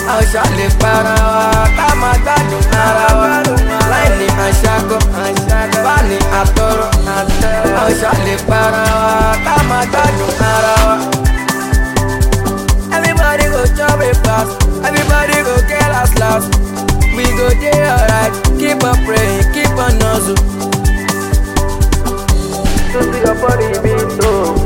a ò ṣàlè para wa ká máa gbádùn ara wa láì ní àṣàkọ bá ní àtọrọ a ò ṣàlè para wa ká máa gbádùn ara wa. Everybody go chop it fast, everybody go get last last. We go dey alright, keep on praying, keep on hustle. To see your body beat so.